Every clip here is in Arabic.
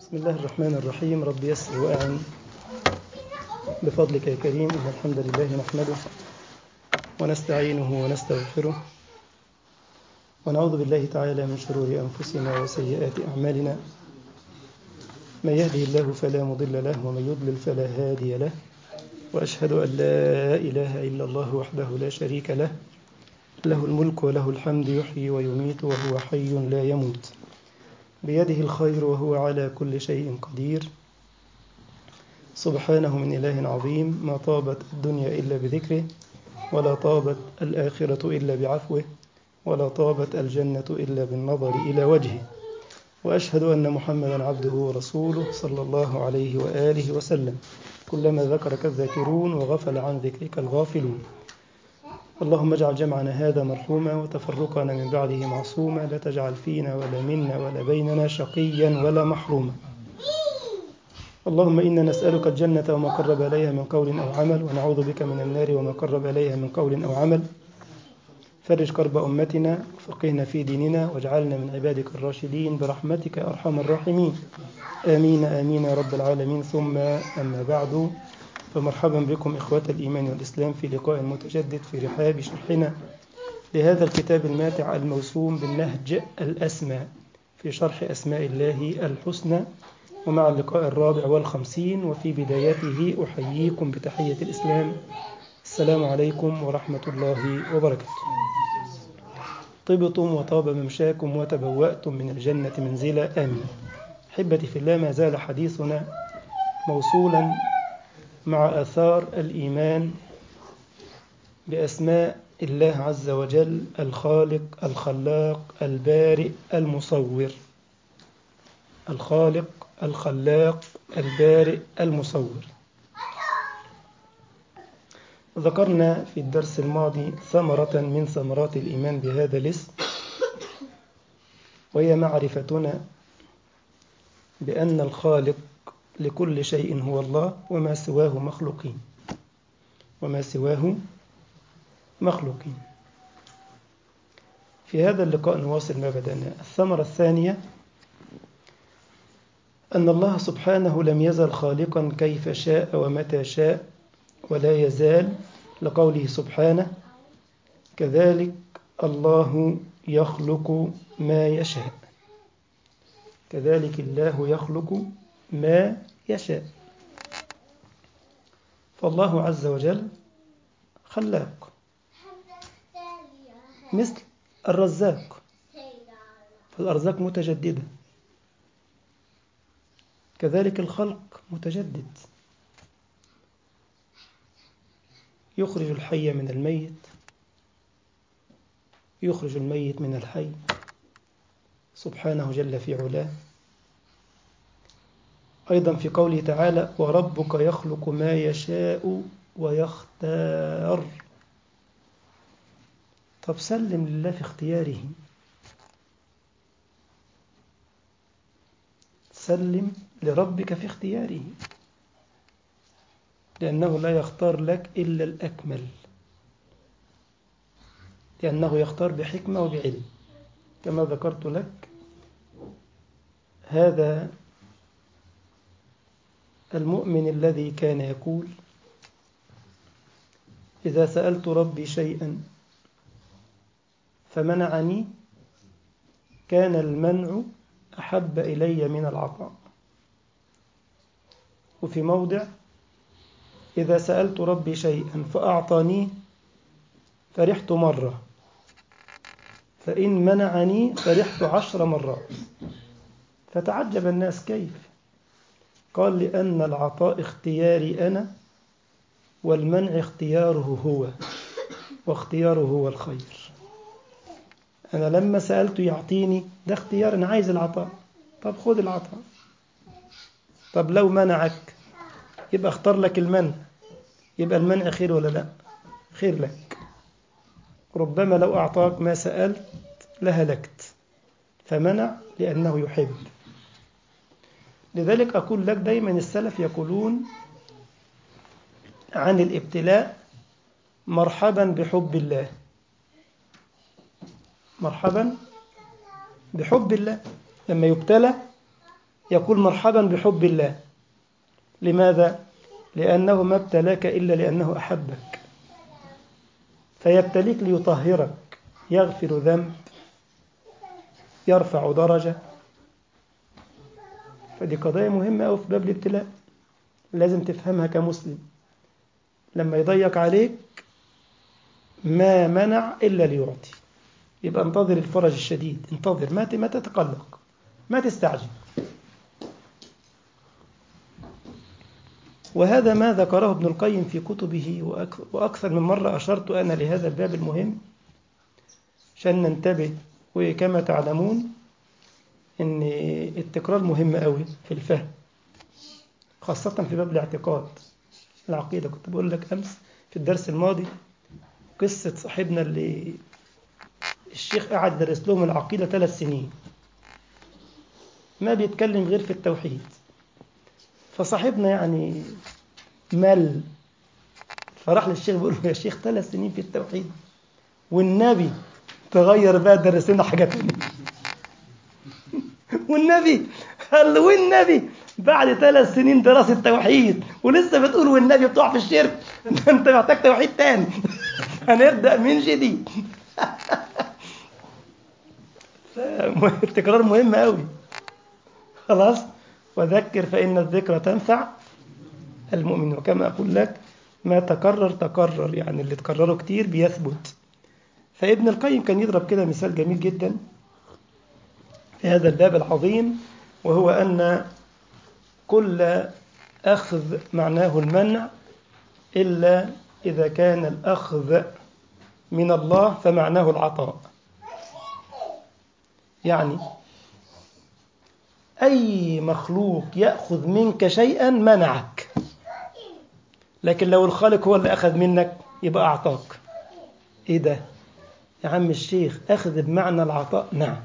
بسم الله الرحمن الرحيم. رب يسر وأعن بفضلك يا كريم. إن الحمد لله نحمده ونستعينه ونستغفره ونعوذ بالله تعالى من شرور أنفسنا وسيئات أعمالنا. من يهده الله فلا مضل له ومن يضلل فلا هادي له، وأشهد أن لا إله إلا الله وحده لا شريك له، له الملك وله الحمد، يحيي ويميت وهو حي لا يموت، بيده الخير وهو على كل شيء قدير. سبحانه من إله عظيم، ما طابت الدنيا إلا بذكره، ولا طابت الآخرة إلا بعفوه، ولا طابت الجنة إلا بالنظر إلى وجهه. وأشهد أن محمدا عبده ورسوله صلى الله عليه وآله وسلم. كلما ذكرك الذاكرون وغفل عن ذكرك الغافلون. اللهم اجعل جمعنا هذا مرحوما وتفرقنا من بعده معصوما، لا تجعل فينا ولا منا ولا بيننا شقيا ولا محروما. اللهم إنا نسألك الجنة وما قرب إليها من قول أو عمل، ونعوذ بك من النار وما قرب إليها من قول أو عمل. فرج كرب أمتنا وفقهنا في ديننا، واجعلنا من عبادك الراشدين برحمتك يا أرحم الراحمين. آمين آمين يا رب العالمين. ثم أما بعد، فمرحبا بكم إخوة الإيمان والإسلام في لقاء متجدد في رحاب شرحنا لهذا الكتاب الماتع الموسوم بالنهج الأسمى في شرح أسماء الله الحسنى، ومع اللقاء الرابع والخمسين. وفي بدايته أحييكم بتحية الإسلام، السلام عليكم ورحمة الله وبركاته. طبتم وطاب ممشاكم وتبوأتم من الجنة منزلا، آمين. أحبتي في الله، ما زال حديثنا موصولا مع آثار الإيمان بأسماء الله عز وجل: الخالق، الخلاق، البارئ، المصور. الخالق، الخلاق، البارئ، المصور. ذكرنا في الدرس الماضي ثمرة من ثمرات الإيمان بهذا الاسم، وهي معرفتنا بأن الخالق لكل شيء هو الله، وما سواه مخلوقين. وما سواه مخلوقين. في هذا اللقاء نواصل ما بدأنا. الثمرة الثانية أن الله سبحانه لم يزل خالقا كيف شاء ومتى شاء، ولا يزال، لقوله سبحانه: كذلك الله يخلق ما يشاء. كذلك الله يخلق ما يشاء. فالله عز وجل خلاق، مثل الرزاق، فالأرزاق متجددة، كذلك الخلق متجدد، يخرج الحي من الميت، يخرج الميت من الحي، سبحانه جل في علاه. أيضا في قوله تعالى: وربك يخلق ما يشاء ويختار. طب سلم لله في اختياره، سلم لربك في اختياره، لأنه لا يختار لك إلا الأكمل، لأنه يختار بحكمة وبعلم. كما ذكرت لك، هذا المؤمن الذي كان يقول: إذا سألت ربي شيئا فمنعني كان المنع أحب إلي من العطاء. وفي موضع: إذا سألت ربي شيئا فأعطانيه فرحت مرة، فإن منعني فرحت 10 مرات. فتعجب الناس: كيف؟ قال: لأن العطاء اختياري أنا، والمنع اختياره هو، واختياره هو الخير. أنا لما سألته يعطيني، ده اختيار، أنا عايز العطاء، طب خذ العطاء. طب لو منعك يبقى اختار لك المنع، يبقى المنع خير ولا لا؟ خير لك. ربما لو أعطاك ما سألت لهلكت، فمنع لأنه يحب. لذلك أقول لك دايما السلف يقولون عن الابتلاء: مرحبا بحب الله. مرحبا بحب الله. لما يبتلى يقول مرحبا بحب الله. لماذا؟ لأنه ما ابتلاك إلا لأنه أحبك، فيبتليك ليطهرك، يغفر ذنب، يرفع درجة. فدي قضايا مهمة أوي في باب الابتلاء، لازم تفهمها كمسلم. لما يضيق عليك ما منع إلا ليعطي، يبقى انتظر الفرج الشديد، انتظر، ما تتقلق، ما تستعجل. وهذا ما ذكره ابن القيم في كتبه، وأكثر من مرة أشرت أنا لهذا الباب المهم عشان ننتبه. وكما تعلمون أن التكرار مهم قوي في الفهم، خاصة في باب الاعتقاد، العقيدة. كنت بقول لك أمس في الدرس الماضي قصة صاحبنا اللي الشيخ قعد درس لهم العقيدة 3 سنين، ما بيتكلم غير في التوحيد. فصاحبنا يعني مل، فراح للشيخ بيقول له يا شيخ 3 سنين في التوحيد والنبي تغير بقى درس لنا حاجة تانية. والنبي قال له والنبي بعد 3 سنين دراسة توحيد ولسه بتقول والنبي بتقع في الشرك؟ انت محتاج توحيد تاني. هنبدأ من جديد. التكرار مهم قوي. خلاص، وذكر فإن الذكرى تنفع المؤمن. وكما أقول لك ما تكرر تكرر، يعني اللي تكرره كتير بيثبت. فابن القيم كان يضرب كده مثال جميل جدا في هذا الباب العظيم، وهو أن كل أخذ معناه المنع إلا إذا كان الأخذ من الله فمعناه العطاء. يعني أي مخلوق يأخذ منك شيئا منعك، لكن لو الخالق هو اللي أخذ منك يبقى أعطاك. إيه ده يا عم الشيخ؟ أخذ بمعنى العطاء؟ نعم.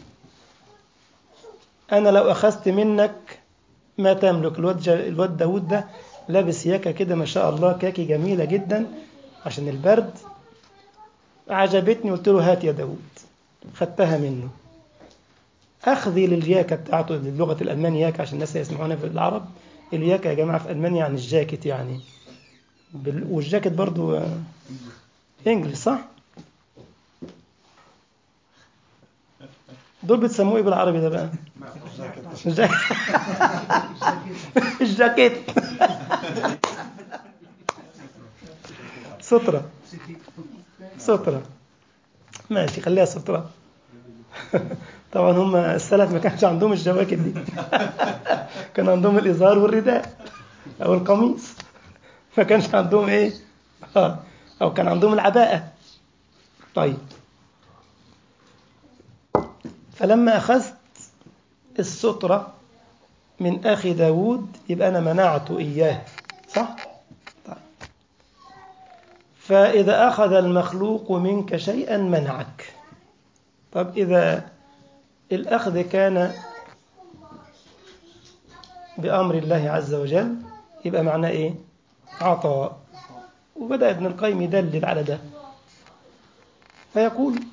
أنا لو أخذت منك ما تملك، الواد داود ده لابس ياكة كده ما شاء الله، كاكي جميلة جدا عشان البرد، عجبتني، قلت له هات يا داود، خدتها منه. أخذي للياكة بتاعته، للغة الألمان ياكة عشان الناس يسمعونها في العرب. الياكة يا جماعة في ألمانيا يعني الجاكيت يعني، والجاكيت برضو إنجليش صح؟ دول بتسموه إيه بالعربي ده بقى؟ الجاكيت. سترة، سترة، ماشي خليها سترة. طبعا هم السلف ما كانش عندهم الجواكت دي. كان عندهم الإزار والرداء أو القميص، ما كانش عندهم إيه؟ أو كان عندهم العباءة. طيب، فلما أخذت السترة من أخي داود يبقى أنا منعت إياه، صح؟ طيب. فإذا أخذ المخلوق منك شيئا منعك. طب إذا الأخذ كان بأمر الله عز وجل يبقى معناه إيه؟ عطاء. وبدأ ابن القيم يدلل على ده، فيقول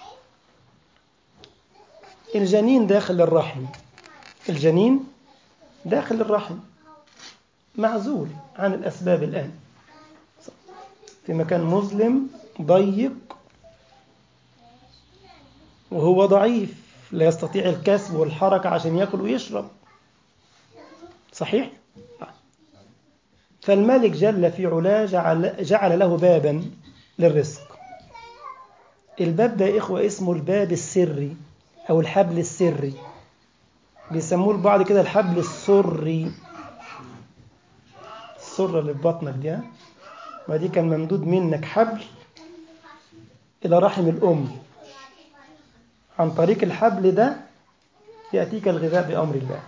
الجنين داخل الرحم، الجنين داخل الرحم معزول عن الأسباب الآن، في مكان مظلم ضيق، وهو ضعيف لا يستطيع الكسب والحركة عشان يأكل ويشرب، صحيح؟ فالملك جل في علاه جعل له بابا للرزق. الباب ده يا إخوة اسمه الباب السري أو الحبل السري، بيسموه البعض كده الحبل السري. السرة اللي في بطنك دي، ما دي كان ممدود منك حبل إلى رحم الأم، عن طريق الحبل ده يأتيك الغذاء بأمر الله.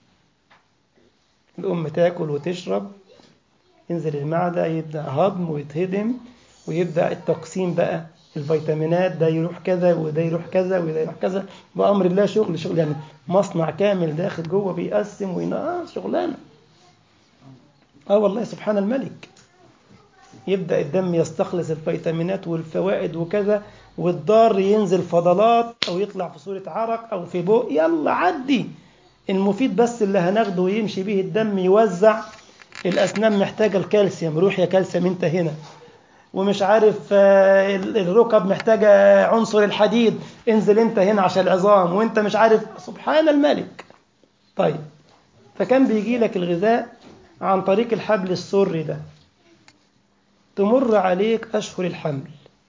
الأم تأكل وتشرب، ينزل المعدة، يبدأ هضم ويتهضم، ويبدأ التقسيم بقى، الفيتامينات ده يروح كذا وده يروح كذا وده يروح كذا بأمر الله. شغل يعني مصنع كامل داخل جوه بيقسم شغلانة. والله سبحان الملك. يبدأ الدم يستخلص الفيتامينات والفوائد وكذا، والضار ينزل فضلات أو يطلع في صورة عرق أو في بق، يلا عدي المفيد بس اللي هناخده ويمشي به الدم يوزع. الأسنان محتاجة الكالسيوم، روح يا كالسيوم انت هنا. ومش عارف الركب محتاجة عنصر الحديد، انزل انت هنا عشان العظام. وانت مش عارف، سبحان الملك. طيب، فكان بيجي لك الغذاء عن طريق الحبل السري ده. تمر عليك أشهر الحمل،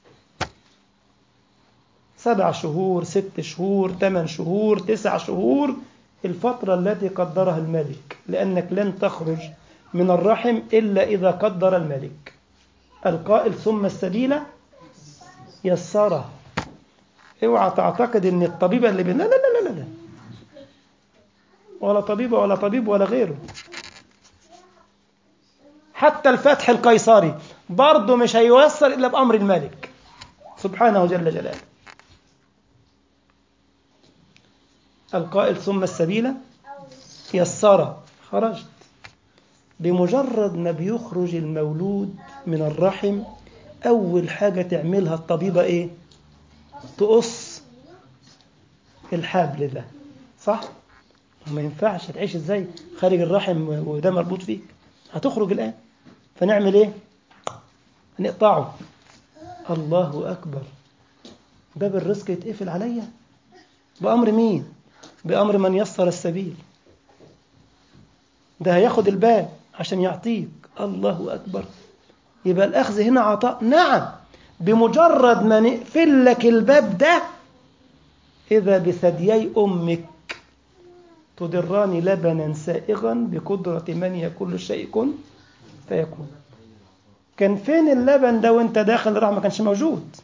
7 شهور، 6 شهور، 8 شهور، 9 شهور، الفترة التي قدرها الملك، لأنك لن تخرج من الرحم إلا إذا قدر الملك. القائل ثم السبيل يسره. اوعى تعتقد ان الطبيبة اللي لا لا لا لا لا، ولا طبيبة ولا طبيب ولا غيره. حتى الفتح القيصري برضه مش هيوصل إلا بأمر الملك سبحانه جل جلاله. القائل ثم السبيل يسره. خرجت. بمجرد ما بيخرج المولود من الرحم، أول حاجة تعملها الطبيبة إيه؟ تقص الحبل ده، صح؟ ما ينفعش تعيش إزاي خارج الرحم وده مربوط فيك؟ هتخرج الآن، فنعمل إيه؟ نقطعه. الله أكبر، باب الرزق يتقفل عليا بأمر مين؟ بأمر من يسر السبيل. ده هياخد الباب عشان يعطيك. الله أكبر. يبقى الأخذ هنا عطاء. نعم، بمجرد ما نقفل لك الباب ده، إذا بثديي أمك تدران لبنا سائغا بقدرة من يكون الشيء كن فيكون. كان فين اللبن ده وانت داخل الرحم؟ ما كانش موجود.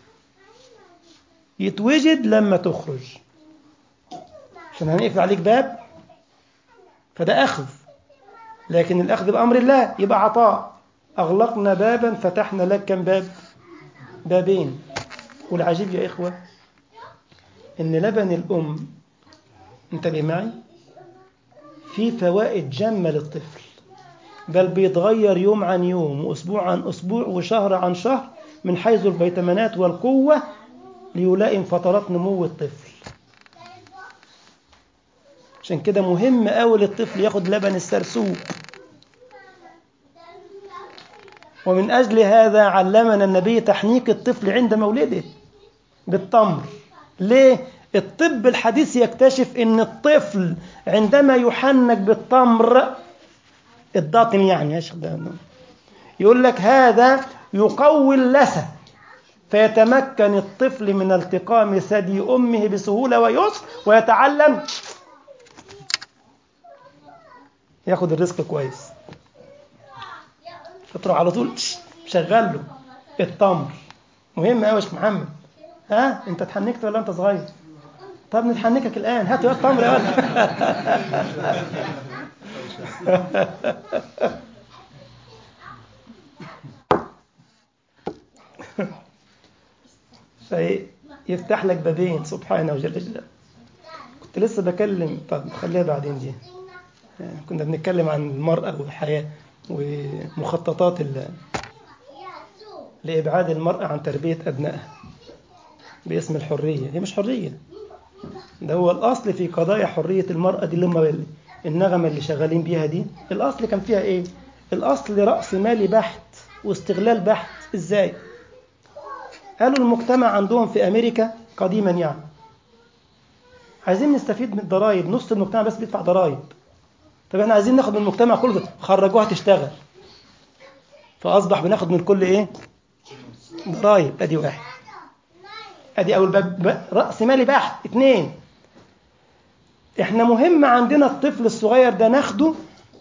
يتوجد لما تخرج، عشان هنقفل عليك باب، فده أخذ. لكن الأخذ بأمر الله يبقى عطاء. أغلقنا بابا فتحنا لك كم باب؟ بابين. والعجيب يا إخوة إن لبن الأم، انتبه معي، فيه فوائد جمة للطفل، بل بيتغير يوم عن يوم وأسبوع عن أسبوع وشهر عن شهر من حيث الفيتامينات والقوة ليلائم فترات نمو الطفل. عشان كده مهم أوي للطفل ياخد لبن السرسوب. ومن أجل هذا علمنا النبي تحنيك الطفل عند مولده بالتمر. ليه؟ الطب الحديث يكتشف أن الطفل عندما يحنك بالتمر الداطن، يعني يقول لك هذا يقوي اللثة، فيتمكن الطفل من التقام ثدي أمه بسهولة ويسر، ويتعلم ياخد الرزق كويس. فتروح على طول شغل له التمر. مهم قوي يا شيخ محمد. ها انت اتحنكت ولا انت صغير؟ طب نتحنكك الان، هات يا التمر يا ولد. يفتح لك بابين سبحانه وجل جلاله. كنت لسه بكلم، طب خليها بعدين دي. كنا بنتكلم عن المرأة والحياة ومخططات لإبعاد المرأة عن تربية أبنائها باسم الحرية. هي مش حرية، ده هو الأصل في قضايا حرية المرأة دي. لما النغمة اللي شغالين بيها دي، الأصل كان فيها إيه؟ الأصل رأس مالي بحت واستغلال بحت. إزاي؟ قالوا المجتمع عندهم في أمريكا قديما يعني عايزين نستفيد من الضرائب، نص المجتمع بس بيدفع ضرائب. طب احنا عايزين ناخد من المجتمع كله ده، خرجوها تشتغل، فأصبح بناخد من الكل إيه؟ ضرائب. أدي واحد، أدي أول باب رأس مالي بحت. 2، احنا مهم عندنا الطفل الصغير ده ناخده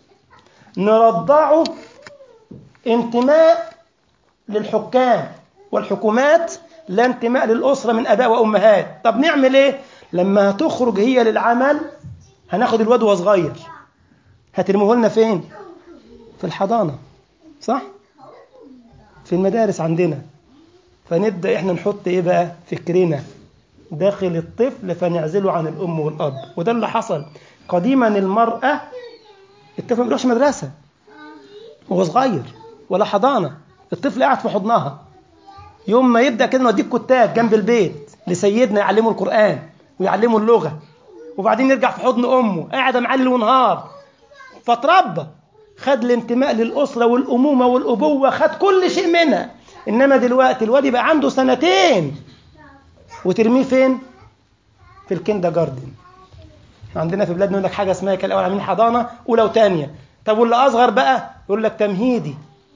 نرضعه انتماء للحكام والحكومات، لا انتماء للأسرة من أباء وأمهات. طب نعمل إيه؟ لما هتخرج هي للعمل هناخد الواد وهو صغير، هترموه لنا فين؟ في الحضانة، صح؟ في المدارس عندنا. فنبدأ إحنا نحط إيه بقى؟ فكرنا داخل الطفل، فنعزله عن الأم والأب. وده اللي حصل قديما. المرأة، الطفل ما بيروحش مدرسة وهو صغير ولا حضانة، الطفل قاعد في حضنها. يوم ما يبدأ كده نوديك كتاب جنب البيت لسيدنا يعلمه القرآن ويعلمه اللغة وبعدين يرجع في حضن أمه قاعدة معاه ليل ونهار. فتربى، خد الانتماء للأسرة والأمومة والأبوة، خد كل شيء منها. إنما دلوقتي الواد يبقى عنده 2 وترميه فين؟ في الكيندرجاردن. عندنا في بلادنا يقول لك حاجة اسمها كده الأول عاملين حضانة أولى وتانية. طب واللي أصغر بقى يقول لك تمهيدي،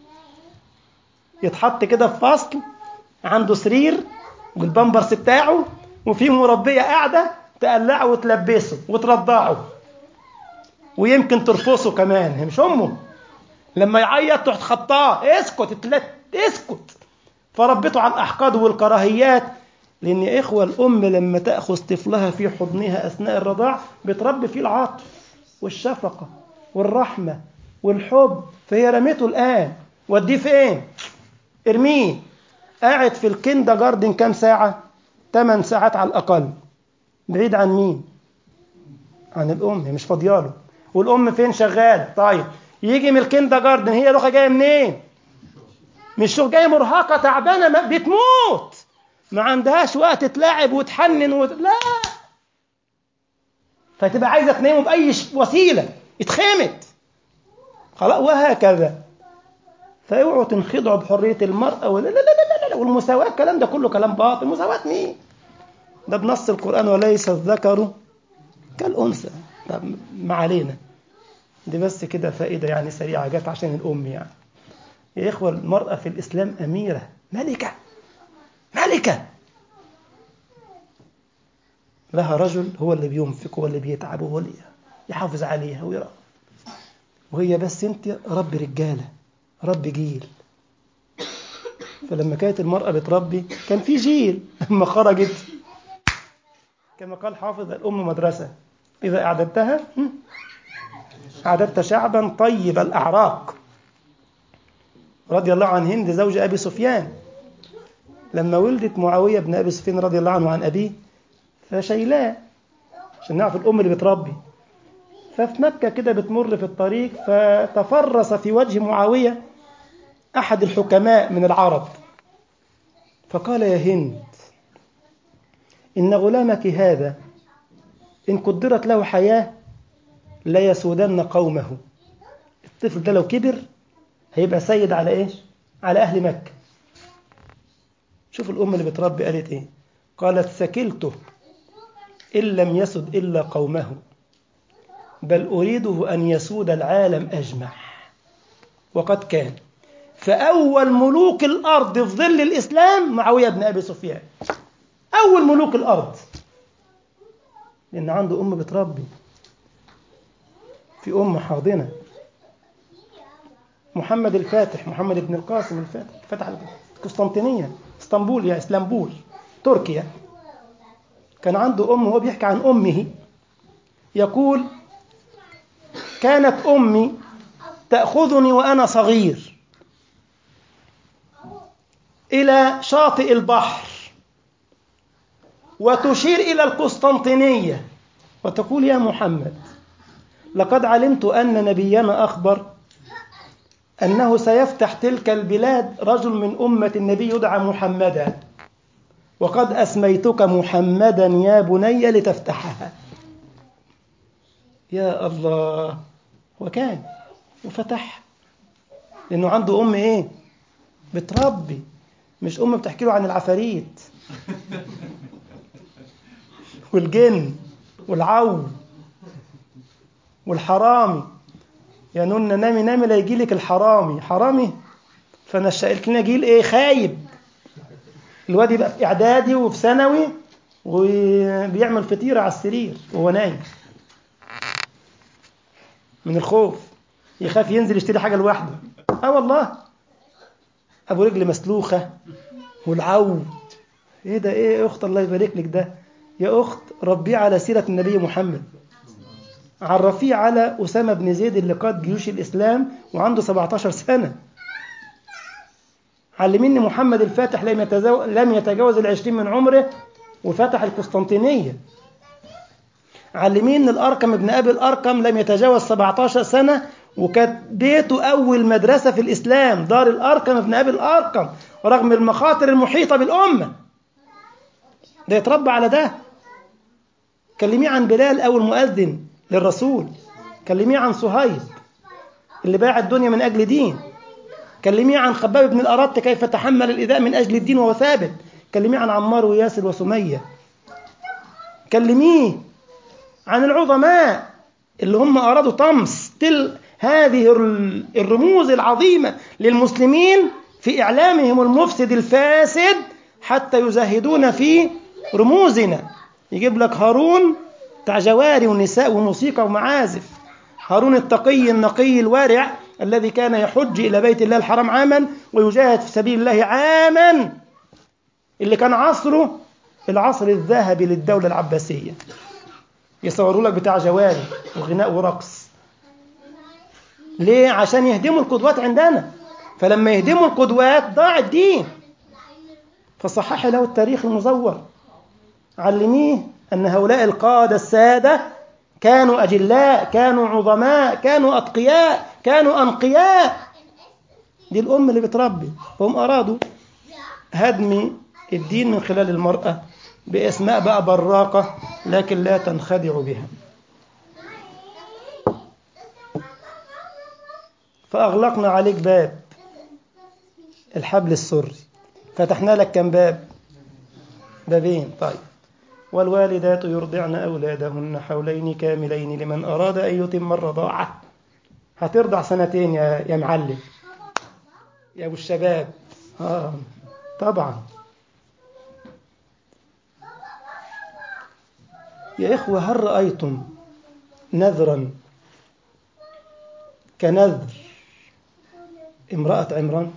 يتحط كده في فصل عنده سرير والبامبرس بتاعه وفيه مربية قاعدة تقلعه وتلبسه وترضعه ويمكن ترفصه كمان، هي مش أمه. لما يعيط تروح تخطاه، اسكت. فربته على الأحقاد والكراهيات. لأن يا إخوة الأم لما تأخذ طفلها في حضنها أثناء الرضاع بتربي فيه العطف والشفقة والرحمة والحب. فهي رميته الآن، وديه فين؟ ارميه. قاعد في الكيندرجاردن كام ساعة؟ 8 ساعات على الأقل. بعيد عن مين؟ عن الأم، هي مش فاضياله. والأم فين؟ شغال. طيب يجي من الكيندرجاردن، هي روحها جاية منين؟ مش جاية مرهقة تعبانة بتموت، ما عندهاش وقت تلاعب وتحنن لا، فتبقى عايزة تنامه بأي وسيلة، اتخمت خلاص. وهكذا. فاوعوا تنخدعوا بحرية المرأة ولا لا لا لا لا، والمساواة الكلام ده كله كلام باطل. مساواة مين؟ ده بنص القرآن وليس الذكر كالأنثى. طب ما علينا، دي بس كده فائدة يعني سريعة جت عشان الأم يعني. يا إخوة المرأة في الإسلام أميرة، ملكة، ملكة. لها رجل هو اللي بينفق، هو اللي بيتعب، هو اللي يحافظ عليها ويرى، وهي بس انت رب رجالة، رب جيل. فلما كانت المرأة بتربي كان في جيل. لما خرجت كما قال حافظ الأم مدرسة، إذا أعددتها أعددت شعبا طيب الأعراق. رضي الله عن هند زوج أبي سفيان، لما ولدت معاوية بن أبي سفيان رضي الله عنه عن أبيه فشيلاه، عشان نعرف الأم اللي بتربي. ففي مكة كده بتمر في الطريق، فتفرس في وجه معاوية أحد الحكماء من العرب، فقال يا هند إن غلامك هذا إن قدرت له حياة لا يسودن قومه. الطفل ده لو كبر هيبقى سيد على إيش؟ على أهل مكة. شوف الأم اللي بتربي قالت إيه؟ قالت سكلته إن لم يسد إلا قومه بل أريده أن يسود العالم أجمع. وقد كان. فأول ملوك الأرض في ظل الإسلام معاوية بن أبي سفيان، أول ملوك الأرض، لأن عنده أم بتربي. في أم حاضنة. محمد الفاتح، محمد بن القاسم الفاتح، فتح القسطنطينية، اسطنبول يا اسطنبول تركيا. كان عنده أم، وهو بيحكي عن أمه يقول كانت أمي تأخذني وأنا صغير إلى شاطئ البحر وتشير إلى القسطنطينية وتقول يا محمد لقد علمت أن نبينا أخبر أنه سيفتح تلك البلاد رجل من أمة النبي يدعى محمدا، وقد أسميتك محمدا يا بني لتفتحها. يا الله. وكان وفتح، لأنه عنده أم إيه؟ بتربي، مش أم بتحكي له عن العفاريت والجن والعو والحرامي. يا نون نامي نامي لا يجي لك الحرامي. حرامي؟ فنشأت لنا جيل إيه؟ خايب. الواد يبقى في إعدادي وفي ثانوي وبيعمل فطيرة على السرير وهو نايم من الخوف، يخاف ينزل يشتري حاجة لوحده. والله أبو رجل مسلوخة والعو. إيه ده؟ إيه يا أخت الله يبارك لك ده؟ يا أخت ربيه على سيرة النبي محمد، عرفيه على أسامة بن زيد اللي قاد جيوش الإسلام وعنده 17 سنة. علميني محمد الفاتح لم يتجاوز 20 من عمره وفتح القسطنطينية. علمين الأرقم ابن أبي الأرقم لم يتجاوز 17 سنة وكانت بيته أول مدرسة في الإسلام، دار الأرقم ابن أبي الأرقم، رغم المخاطر المحيطة بالأمة. ده يتربى على ده. كلميه عن بلال أو المؤذن للرسول، كلميه عن صهيب اللي باع الدنيا من أجل دين، كلميه عن خباب بن الأرط كيف تحمل الإيذاء من أجل الدين وهو ثابت، كلميه عن عمار وياسر وسمية، كلميه عن العظماء اللي هم أرادوا طمس هذه الرموز العظيمة للمسلمين في إعلامهم المفسد الفاسد حتى يزهدون في رموزنا. يجيب لك هارون بتاع جواري ونساء وموسيقى ومعازف، هارون التقي النقي الوارع الذي كان يحج إلى بيت الله الحرام عاما ويجاهد في سبيل الله عاما، اللي كان عصره العصر الذهبي للدولة العباسية. يصوروا لك بتاع جواري وغناء ورقص. ليه؟ عشان يهدموا القدوات عندنا، فلما يهدموا القدوات ضاع الدين. فصحح له التاريخ المزور، علميه أن هؤلاء القادة السادة كانوا أجلاء، كانوا عظماء، كانوا أتقياء، كانوا أنقياء. دي الأم اللي بتربي. هم أرادوا هدم الدين من خلال المرأة بأسماء بقى براقة، لكن لا تنخدع بها. فأغلقنا عليك باب الحبل السري، فتحنا لك كم باب؟ بابين. طيب. والوالدات يرضعن أولادهن حولين كاملين لمن أراد أن يتم الرضاعة. هترضع 2 يا معلم يا أبو الشباب. طبعا يا إخوة، هل رأيتم نذرا كنذر امرأة عمران؟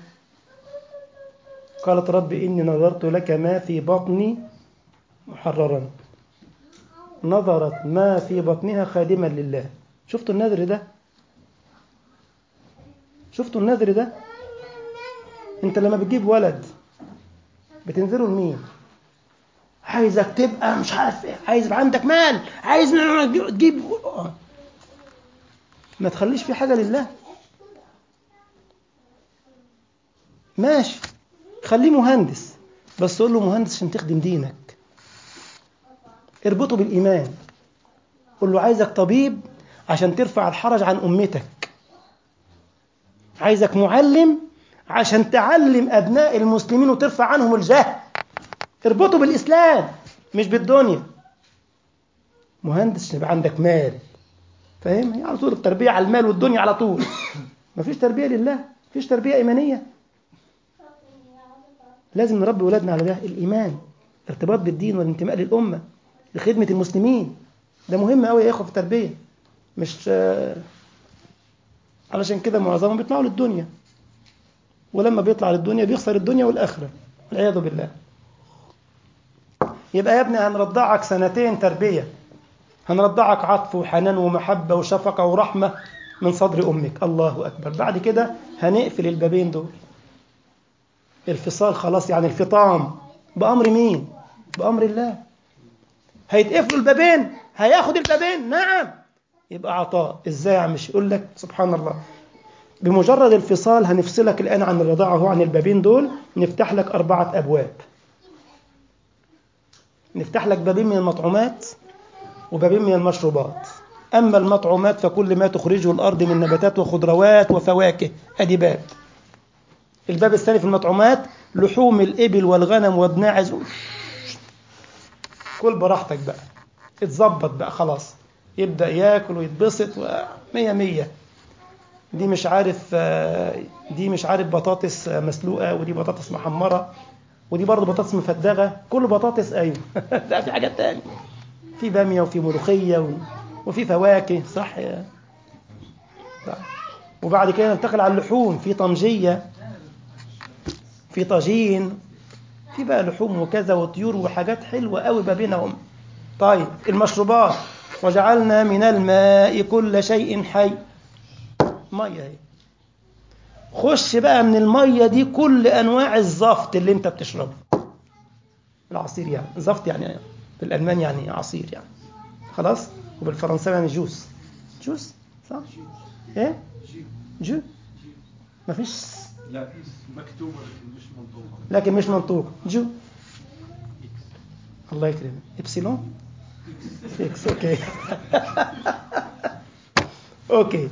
قالت رب إني نذرت لك ما في بطني محررا، نظرت ما في بطنها خادما لله. شفتوا النذر ده؟ شفتوا النذر ده؟ انت لما بتجيب ولد بتنذره لمين؟ عايزك تبقى مش عارف ايه، عايز يبقى عندك مال، عايز تجيب. ما تخليش في حاجة لله. ماشي، خليه مهندس، بس قول له مهندس عشان تخدم دينك. اربطه بالإيمان. قول له عايزك طبيب عشان ترفع الحرج عن أمتك. عايزك معلم عشان تعلم أبناء المسلمين وترفع عنهم الجهل. اربطه بالإسلام مش بالدنيا. مهندس عشان يبقى عندك مال. فاهم؟ هي على طول التربية على المال والدنيا على طول. مفيش تربية لله، مفيش تربية إيمانية. لازم نربي ولادنا على ده، الإيمان، ارتباط بالدين والانتماء للأمة لخدمة المسلمين. ده مهم قوي يا إخوة في التربية. مش علشان كده معظمهم بيطلعوا للدنيا، ولما بيطلع للدنيا بيخسر الدنيا والآخرة والعياذ بالله. يبقى يا ابني هنرضعك 2 تربية، هنرضعك عطف وحنان ومحبة وشفقة ورحمة من صدر أمك. الله أكبر. بعد كده هنقفل البابين دول. الفصال خلاص، يعني الفطام بأمر مين؟ بأمر الله. هيتقفلوا البابين، هياخد البابين، نعم. يبقى عطاء. ازاي يا عمش؟ يقول لك سبحان الله، بمجرد الفصال هنفصلك الآن عن الرضاعة وهو عن البابين دول، نفتح لك 4 أبواب. نفتح لك بابين من المطعومات وبابين من المشروبات. أما المطعومات فكل ما تخرجه الأرض من نباتات وخضروات وفواكه، أدي باب. الباب الثاني في المطعومات لحوم الإبل والغنم والماعز. كل براحتك بقى، اتظبط بقى خلاص، يبدأ ياكل ويتبسط ومية مية. دي مش عارف بطاطس مسلوقة، ودي بطاطس محمرة، ودي برضه بطاطس مفدغة، كل بطاطس. أيوه لا، في حاجات تانية، في بامية وفي ملوخية وفي فواكه. صح. وبعد كده ننتقل على اللحوم، في طنجية، في طاجين، في بقى لحوم وكذا وطيور وحاجات حلوة قوي ما بينهم. طيب المشروبات، وجعلنا من الماء كل شيء حي. مية هي. خش بقى من المية دي كل أنواع الزفت اللي انت بتشربه. العصير يعني زفت، يعني بالألمان يعني عصير يعني، خلاص. وبالفرنساوي يعني جوس. جوس صح؟ ايه؟ جو. مفيش. لا مكتوبة مش منطوقة. لكن مش منطوق. جو. الله يكرمك. إبسلون. 6 اوكي. اوكي.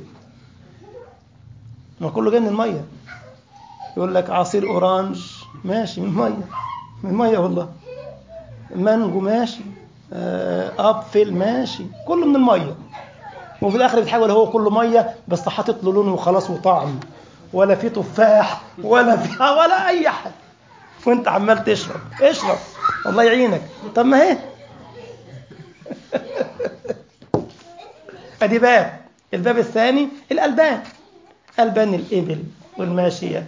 ما كله جاي من الميه. يقول لك عصير اورانج ماشي من الميه، من الميه والله. مانجو ماشي، ابل ماشي، كله من الميه. وفي الاخر بتحاول هو كله ميه بس حاطط له لون وخلاص وطعم، ولا في تفاح ولا اي حاجه، وانت عمال تشرب اشرب الله يعينك. طب ما هي ادي باب. الباب الثاني الالبان، البان الابل والماشيه.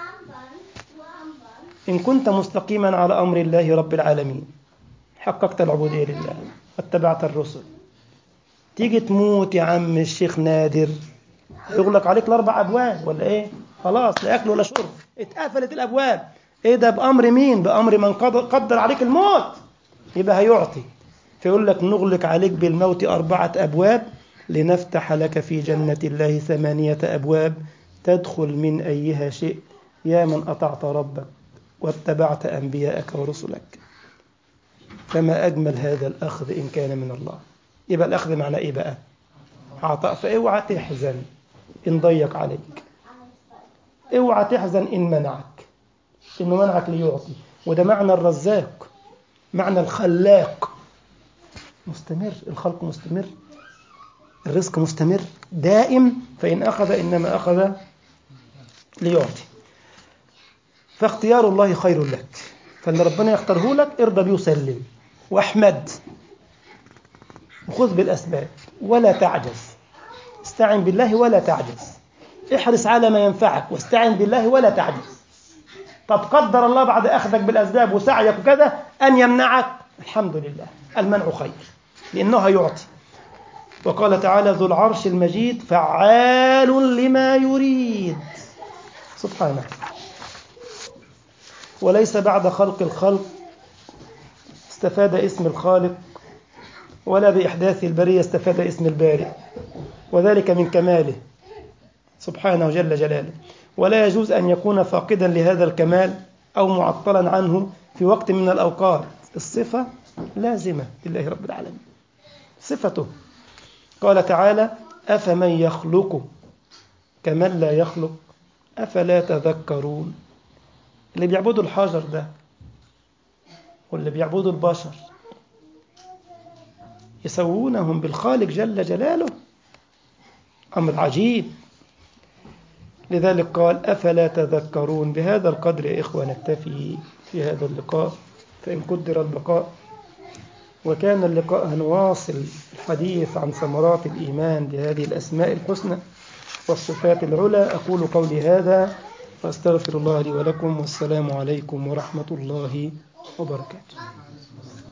ان كنت مستقيما على امر الله رب العالمين، حققت العبوديه لله واتبعت الرسل، تيجي تموت يا عم الشيخ نادر، يغلق عليك الاربع ابواب ولا ايه؟ خلاص لا اكل ولا شرب، اتقفلت الابواب. ايه ده؟ بامر مين؟ بامر من قدر عليك الموت. يبقى هيعطي، فيقول لك نغلق عليك بالموت 4 أبواب لنفتح لك في جنة الله 8 أبواب تدخل من أيها شئت يا من أطعت ربك واتبعت أنبياءك ورسلك. فما أجمل هذا الأخذ إن كان من الله. يبقى الأخذ معنى إيه بقى؟ عطاء. فاوعى تحزن إن ضيق عليك، اوعى تحزن إن منعك، إنه منعك ليعطي. وده معنى الرزاق، معنى الخلاق. مستمر، الخلق مستمر، الرزق مستمر دائم. فإن أخذ إنما أخذ ليعطي. فاختيار الله خير لك، فاللي ربنا يختاره لك ارضى بيه وسلم واحمد وخذ بالأسباب ولا تعجز. استعن بالله ولا تعجز، احرص على ما ينفعك واستعن بالله ولا تعجز. طب قدر الله بعد أخذك بالأسباب وسعيك وكذا أن يمنعك، الحمد لله، المنع خير لأنه يعطي. وقال تعالى ذو العرش المجيد فعال لما يريد سبحانه. وليس بعد خلق الخلق استفاد اسم الخالق، ولا بإحداث البرية استفاد اسم البارئ، وذلك من كماله سبحانه جل جلاله. ولا يجوز أن يكون فاقدا لهذا الكمال أو معطلا عنه في وقت من الأوقات. الصفة لازمة لله رب العالمين، صفته. قال تعالى أفمن يخلق كمن لا يخلق أفلا تذكرون. اللي بيعبدوا الحجر ده واللي بيعبدوا البشر يسوونهم بالخالق جل جلاله؟ أمر عجيب. لذلك قال أفلا تذكرون. بهذا القدر يا إخوة نكتفي في هذا اللقاء، فإن قدر البقاء وكان اللقاء هنواصل الحديث عن ثمرات الإيمان بهذه الأسماء الحسنى والصفات العلى. أقول قولي هذا وأستغفر الله لي ولكم، والسلام عليكم ورحمة الله وبركاته.